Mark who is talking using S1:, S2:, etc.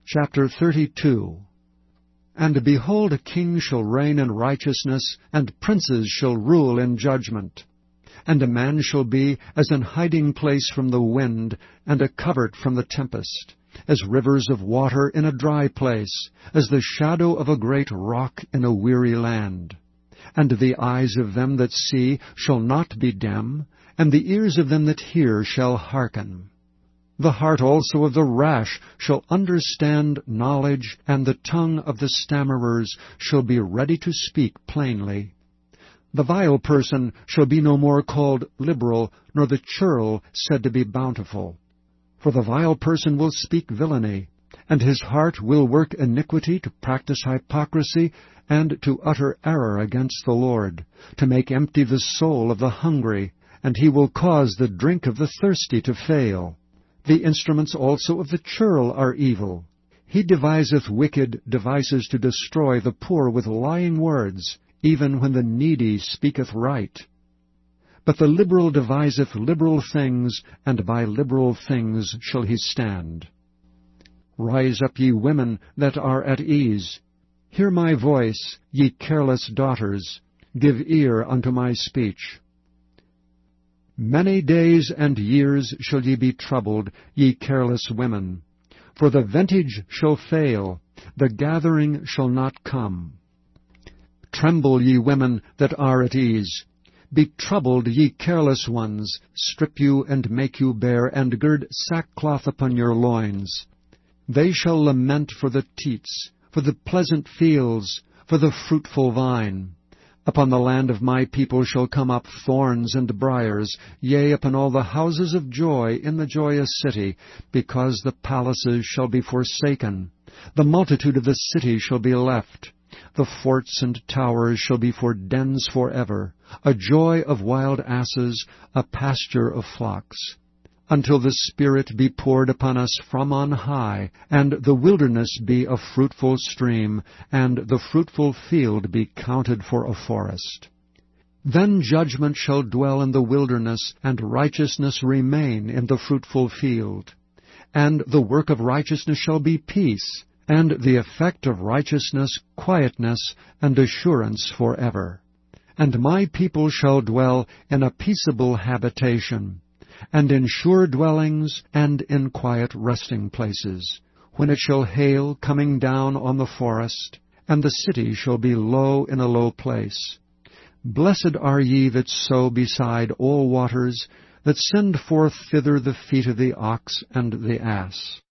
S1: Chapter 32. And behold, a king shall reign in righteousness, and princes shall rule in judgment. And a man shall be as an hiding place from the wind, and a covert from the tempest, as rivers of water in a dry place, as the shadow of a great rock in a weary land. And the eyes of them that see shall not be dim, and the ears of them that hear shall hearken. The heart also of the rash shall understand knowledge, and the tongue of the stammerers shall be ready to speak plainly. The vile person shall be no more called liberal, nor the churl said to be bountiful. For the vile person will speak villainy, and his heart will work iniquity to practice hypocrisy, and to utter error against the Lord, to make empty the soul of the hungry, and he will cause the drink of the thirsty to fail. The instruments also of the churl are evil. He deviseth wicked devices to destroy the poor with lying words, even when the needy speaketh right. But the liberal deviseth liberal things, and by liberal things shall he stand. Rise up, ye women that are at ease. Hear my voice, ye careless daughters. Give ear unto my speech. Many days and years shall ye be troubled, ye careless women. For the vintage shall fail, the gathering shall not come. Tremble, ye women that are at ease. Be troubled, ye careless ones. Strip you and make you bare, and gird sackcloth upon your loins. They shall lament for the teats, for the pleasant fields, for the fruitful vine. Upon the land of my people shall come up thorns and briers, yea, upon all the houses of joy in the joyous city, because the palaces shall be forsaken. The multitude of the city shall be left. The forts and towers shall be for dens forever, a joy of wild asses, a pasture of flocks. Until the Spirit be poured upon us from on high, and the wilderness be a fruitful stream, and the fruitful field be counted for a forest. Then judgment shall dwell in the wilderness, and righteousness remain in the fruitful field. And the work of righteousness shall be peace, and the effect of righteousness quietness and assurance forever. And my people shall dwell in a peaceable habitation, and in sure dwellings, and in quiet resting places, when it shall hail coming down on the forest, and the city shall be low in a low place. Blessed are ye that sow beside all waters, that send forth thither the feet of the ox and the ass.